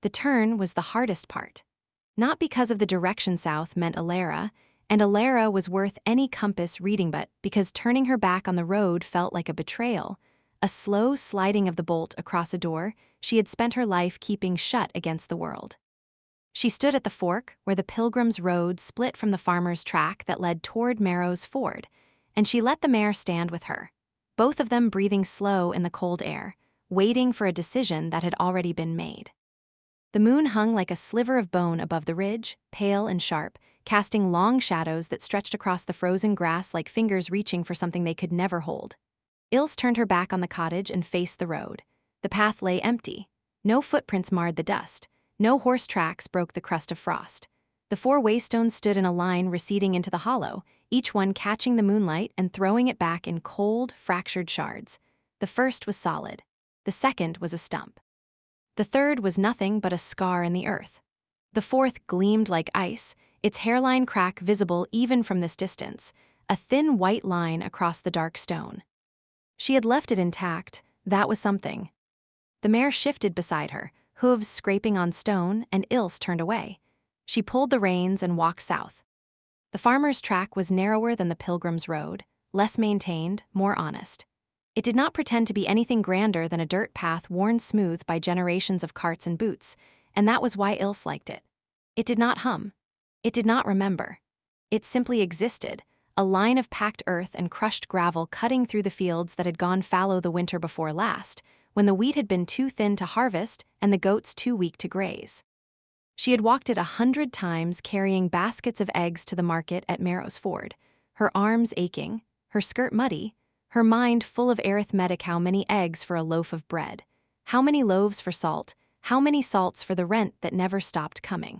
The turn was the hardest part. Not because of the direction south meant Alara, and Alara was worth any compass reading, but because turning her back on the road felt like a betrayal, a slow sliding of the bolt across a door she had spent her life keeping shut against the world. She stood at the fork where the Pilgrim's Road split from the farmer's track that led toward Marrow's Ford, and she let the mare stand with her, both of them breathing slow in the cold air, waiting for a decision that had already been made. The moon hung like a sliver of bone above the ridge, pale and sharp, casting long shadows that stretched across the frozen grass like fingers reaching for something they could never hold. Ilse turned her back on the cottage and faced the road. The path lay empty. No footprints marred the dust. No horse tracks broke the crust of frost. The 4 waystones stood in a line receding into the hollow, each one catching the moonlight and throwing it back in cold, fractured shards. The first was solid. The second was a stump. The third was nothing but a scar in the earth. The fourth gleamed like ice, its hairline crack visible even from this distance, a thin white line across the dark stone. She had left it intact. That was something. The mare shifted beside her, hooves scraping on stone, and Ilse turned away. She pulled the reins and walked south. The farmer's track was narrower than the Pilgrim's Road, less maintained, more honest. It did not pretend to be anything grander than a dirt path worn smooth by generations of carts and boots, and that was why Ilse liked it. It did not hum. It did not remember. It simply existed, a line of packed earth and crushed gravel cutting through the fields that had gone fallow the winter before last, when the wheat had been too thin to harvest and the goats too weak to graze. She had walked it 100 times, carrying baskets of eggs to the market at Marrow's Ford, her arms aching, her skirt muddy, her mind full of arithmetic. How many eggs for a loaf of bread? How many loaves for salt? How many salts for the rent that never stopped coming?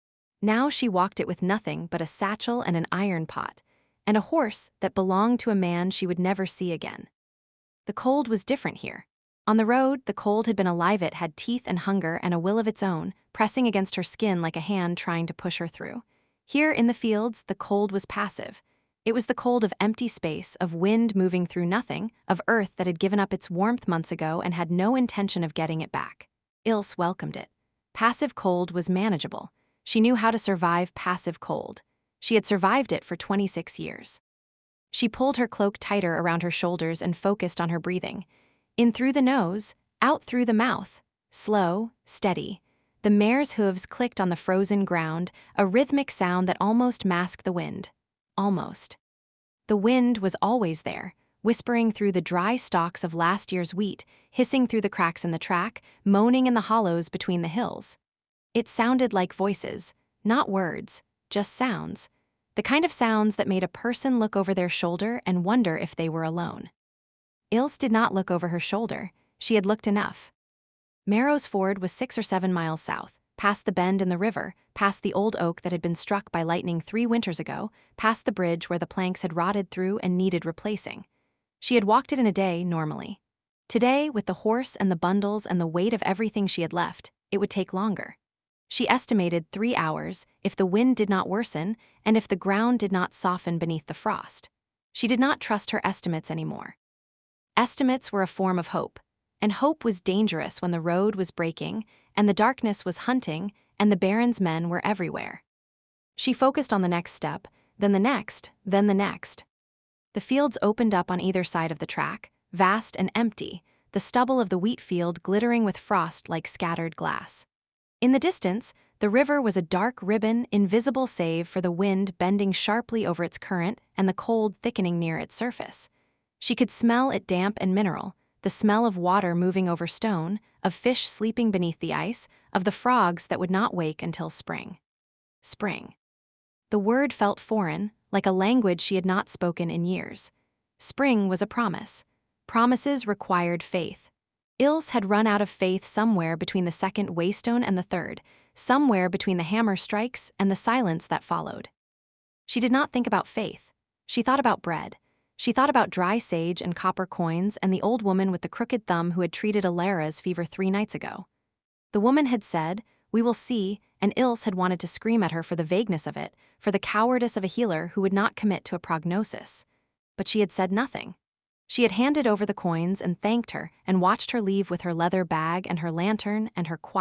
Now she walked it with nothing but a satchel and an iron pot, and a horse that belonged to a man she would never see again. The cold was different here. On the road, the cold had been alive. It had teeth and hunger and a will of its own, pressing against her skin like a hand trying to push her through. Here in the fields, the cold was passive. It was the cold of empty space, of wind moving through nothing, of earth that had given up its warmth months ago and had no intention of getting it back. Ilse welcomed it. Passive cold was manageable. She knew how to survive passive cold. She had survived it for 26 years. She pulled her cloak tighter around her shoulders and focused on her breathing. In through the nose, out through the mouth. Slow, steady. The mare's hooves clicked on the frozen ground, a rhythmic sound that almost masked the wind. Almost. The wind was always there, whispering through the dry stalks of last year's wheat, hissing through the cracks in the track, moaning in the hollows between the hills. It sounded like voices, not words, just sounds. The kind of sounds that made a person look over their shoulder and wonder if they were alone. Ilse did not look over her shoulder. She had looked enough. Marrow's Ford was 6 or 7 miles south, past the bend in the river, past the old oak that had been struck by lightning 3 winters ago, past the bridge where the planks had rotted through and needed replacing. She had walked it in a day, normally. Today, with the horse and the bundles and the weight of everything she had left, it would take longer. She estimated 3 hours, if the wind did not worsen, and if the ground did not soften beneath the frost. She did not trust her estimates anymore. Estimates were a form of hope, and hope was dangerous when the road was breaking, and the darkness was hunting, and the Baron's men were everywhere. She focused on the next step, then the next, then the next. The fields opened up on either side of the track, vast and empty, the stubble of the wheat field glittering with frost like scattered glass. In the distance, the river was a dark ribbon, invisible save for the wind bending sharply over its current and the cold thickening near its surface. She could smell it damp and mineral, the smell of water moving over stone, of fish sleeping beneath the ice, of the frogs that would not wake until spring. Spring. The word felt foreign, like a language she had not spoken in years. Spring was a promise. Promises required faith. Ilse had run out of faith somewhere between the second waystone and the third, somewhere between the hammer strikes and the silence that followed. She did not think about faith. She thought about bread. She thought about dry sage and copper coins and the old woman with the crooked thumb who had treated Alara's fever 3 nights ago. The woman had said, "We will see," and Ilse had wanted to scream at her for the vagueness of it, for the cowardice of a healer who would not commit to a prognosis. But she had said nothing. She had handed over the coins and thanked her and watched her leave with her leather bag and her lantern and her quiet,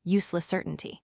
useless certainty.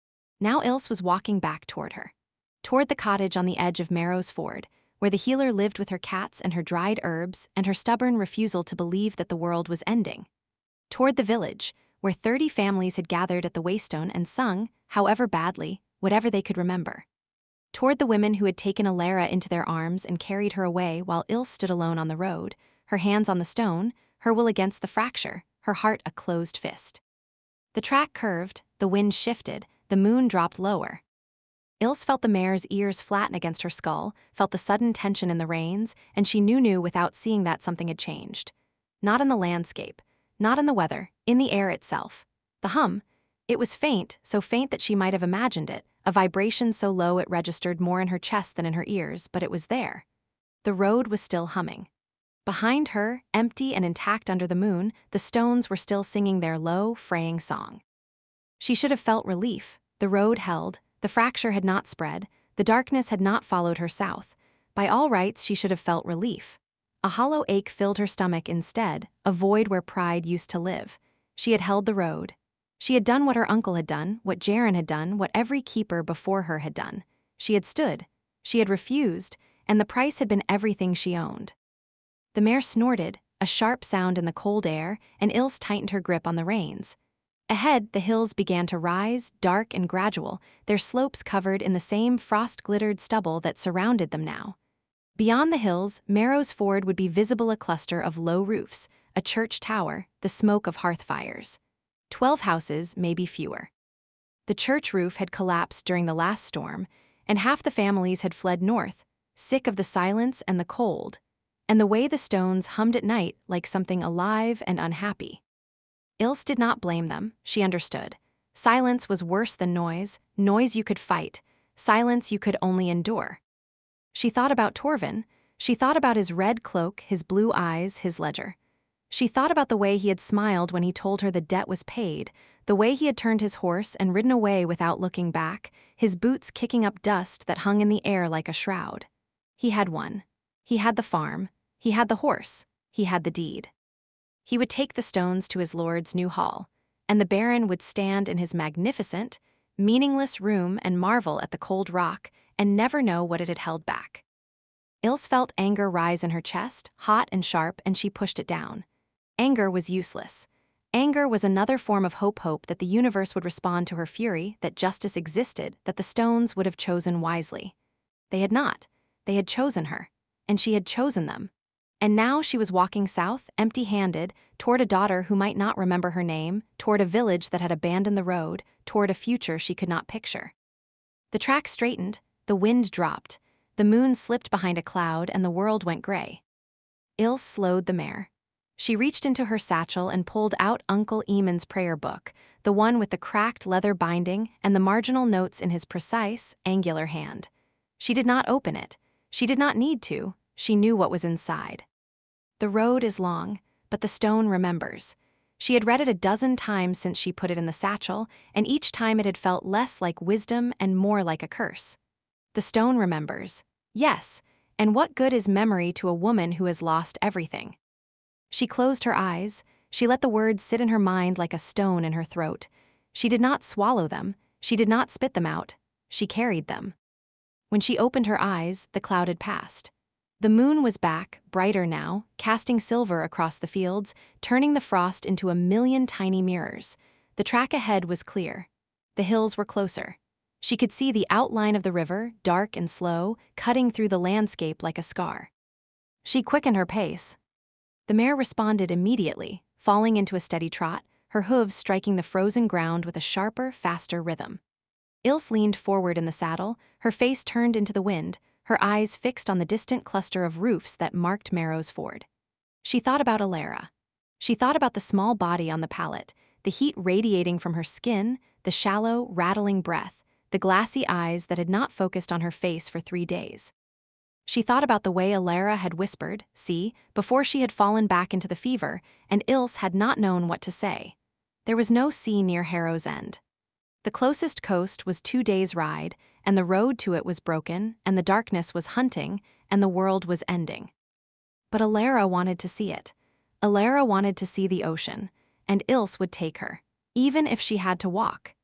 Now Ilse was walking back toward her. Toward the cottage on the edge of Marrow's Ford, where the healer lived with her cats and her dried herbs and her stubborn refusal to believe that the world was ending. Toward the village, where 30 families had gathered at the Waystone and sung, however badly, whatever they could remember. Toward the women who had taken Alara into their arms and carried her away while Ilse stood alone on the road, her hands on the stone, her will against the fracture, her heart a closed fist. The track curved, the wind shifted, the moon dropped lower. Ilse felt the mare's ears flatten against her skull, felt the sudden tension in the reins, and she knew without seeing that something had changed. Not in the landscape, not in the weather, in the air itself. The hum, it was faint, so faint that she might have imagined it, a vibration so low it registered more in her chest than in her ears, but it was there. The road was still humming. Behind her, empty and intact under the moon, the stones were still singing their low, fraying song. She should have felt relief. The road held, the fracture had not spread, the darkness had not followed her south. By all rights, she should have felt relief. A hollow ache filled her stomach instead, a void where pride used to live. She had held the road. She had done what her uncle had done, what Jaren had done, what every keeper before her had done. She had stood. She had refused, and the price had been everything she owned. The mare snorted, a sharp sound in the cold air, and Ilse tightened her grip on the reins. Ahead, the hills began to rise, dark and gradual, their slopes covered in the same frost-glittered stubble that surrounded them now. Beyond the hills, Marrow's Ford would be visible, a cluster of low roofs, a church tower, the smoke of hearth fires. 12 houses, maybe fewer. The church roof had collapsed during the last storm, and half the families had fled north, sick of the silence and the cold, and the way the stones hummed at night like something alive and unhappy. Ilse did not blame them, she understood. Silence was worse than noise, noise you could fight, silence you could only endure. She thought about Torvin, she thought about his red cloak, his blue eyes, his ledger. She thought about the way he had smiled when he told her the debt was paid, the way he had turned his horse and ridden away without looking back, his boots kicking up dust that hung in the air like a shroud. He had won. He had the farm. He had the horse. He had the deed. He would take the stones to his lord's new hall, and the Baron would stand in his magnificent, meaningless room and marvel at the cold rock and never know what it had held back. Ilse felt anger rise in her chest, hot and sharp, and she pushed it down. Anger was useless. Anger was another form of hope that the universe would respond to her fury, that justice existed, that the stones would have chosen wisely. They had not. They had chosen her, and she had chosen them. And now she was walking south, empty-handed, toward a daughter who might not remember her name, toward a village that had abandoned the road, toward a future she could not picture. The track straightened, the wind dropped, the moon slipped behind a cloud, and the world went gray. Ilse slowed the mare. She reached into her satchel and pulled out Uncle Eamon's prayer book, the one with the cracked leather binding and the marginal notes in his precise, angular hand. She did not open it. She did not need to. She knew what was inside. The road is long, but the stone remembers. She had read it a dozen times since she put it in the satchel, and each time it had felt less like wisdom and more like a curse. The stone remembers. Yes, and what good is memory to a woman who has lost everything? She closed her eyes. She let the words sit in her mind like a stone in her throat. She did not swallow them. She did not spit them out. She carried them. When she opened her eyes, the cloud had passed. The moon was back, brighter now, casting silver across the fields, turning the frost into a million tiny mirrors. The track ahead was clear. The hills were closer. She could see the outline of the river, dark and slow, cutting through the landscape like a scar. She quickened her pace. The mare responded immediately, falling into a steady trot, her hooves striking the frozen ground with a sharper, faster rhythm. Ilse leaned forward in the saddle, her face turned into the wind, her eyes fixed on the distant cluster of roofs that marked Marrow's Ford. She thought about Alara. She thought about the small body on the pallet, the heat radiating from her skin, the shallow, rattling breath, the glassy eyes that had not focused on her face for 3 days. She thought about the way Alara had whispered, see, before she had fallen back into the fever, and Ilse had not known what to say. There was no sea near Harrow's End. The closest coast was 2 days' ride, and the road to it was broken, and the darkness was hunting, and the world was ending. But Alara wanted to see it. Alara wanted to see the ocean, and Ilse would take her, even if she had to walk.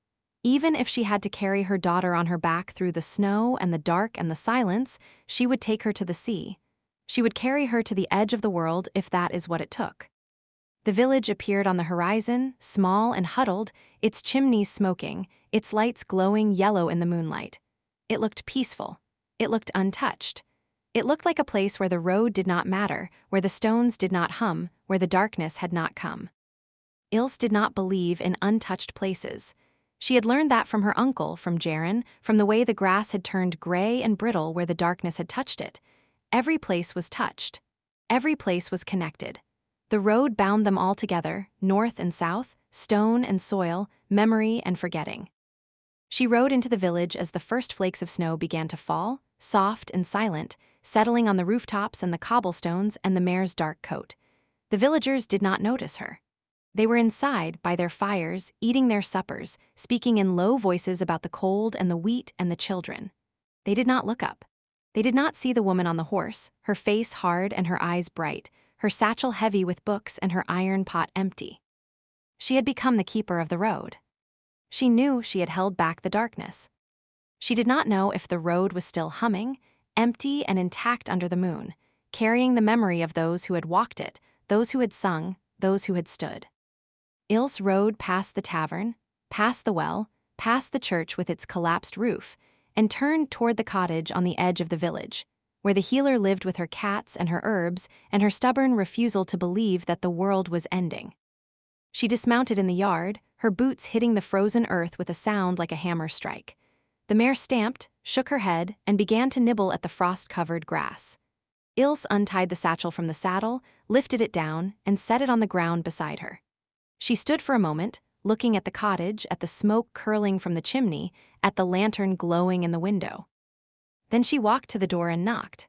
Even if she had to carry her daughter on her back through the snow and the dark and the silence, she would take her to the sea. She would carry her to the edge of the world if that is what it took. The village appeared on the horizon, small and huddled, its chimneys smoking, its lights glowing yellow in the moonlight. It looked peaceful. It looked untouched. It looked like a place where the road did not matter, where the stones did not hum, where the darkness had not come. Ilse did not believe in untouched places. She had learned that from her uncle, from Jaren, from the way the grass had turned gray and brittle where the darkness had touched it. Every place was touched. Every place was connected. The road bound them all together, north and south, stone and soil, memory and forgetting. She rode into the village as the first flakes of snow began to fall, soft and silent, settling on the rooftops and the cobblestones and the mare's dark coat. The villagers did not notice her. They were inside, by their fires, eating their suppers, speaking in low voices about the cold and the wheat and the children. They did not look up. They did not see the woman on the horse, her face hard and her eyes bright, her satchel heavy with books and her iron pot empty. She had become the keeper of the road. She knew she had held back the darkness. She did not know if the road was still humming, empty and intact under the moon, carrying the memory of those who had walked it, those who had sung, those who had stood. Ilse rode past the tavern, past the well, past the church with its collapsed roof, and turned toward the cottage on the edge of the village, where the healer lived with her cats and her herbs and her stubborn refusal to believe that the world was ending. She dismounted in the yard, her boots hitting the frozen earth with a sound like a hammer strike. The mare stamped, shook her head, and began to nibble at the frost-covered grass. Ilse untied the satchel from the saddle, lifted it down, and set it on the ground beside her. She stood for a moment, looking at the cottage, at the smoke curling from the chimney, at the lantern glowing in the window. Then she walked to the door and knocked.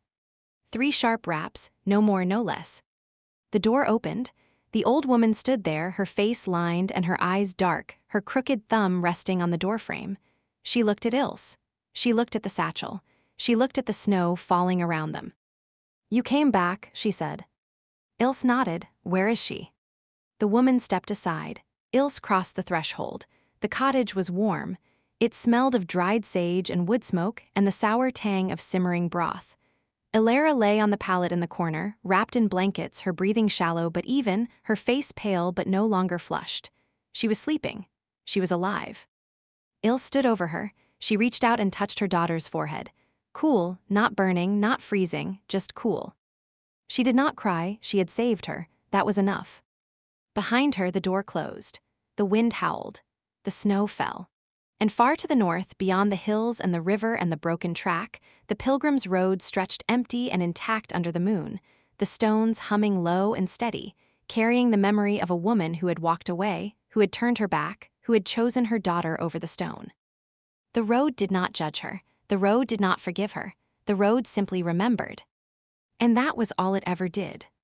3 sharp raps, no more, no less. The door opened. The old woman stood there, her face lined and her eyes dark, her crooked thumb resting on the doorframe. She looked at Ilse. She looked at the satchel. She looked at the snow falling around them. "You came back," she said. Ilse nodded. "Where is she?" The woman stepped aside. Ilse crossed the threshold. The cottage was warm. It smelled of dried sage and wood smoke and the sour tang of simmering broth. Elara lay on the pallet in the corner, wrapped in blankets, her breathing shallow but even, her face pale but no longer flushed. She was sleeping. She was alive. Ilse stood over her. She reached out and touched her daughter's forehead. Cool, not burning, not freezing, just cool. She did not cry. She had saved her. That was enough. Behind her, the door closed. The wind howled. The snow fell. And far to the north, beyond the hills and the river and the broken track, the pilgrim's road stretched empty and intact under the moon, the stones humming low and steady, carrying the memory of a woman who had walked away, who had turned her back, who had chosen her daughter over the stone. The road did not judge her. The road did not forgive her. The road simply remembered. And that was all it ever did.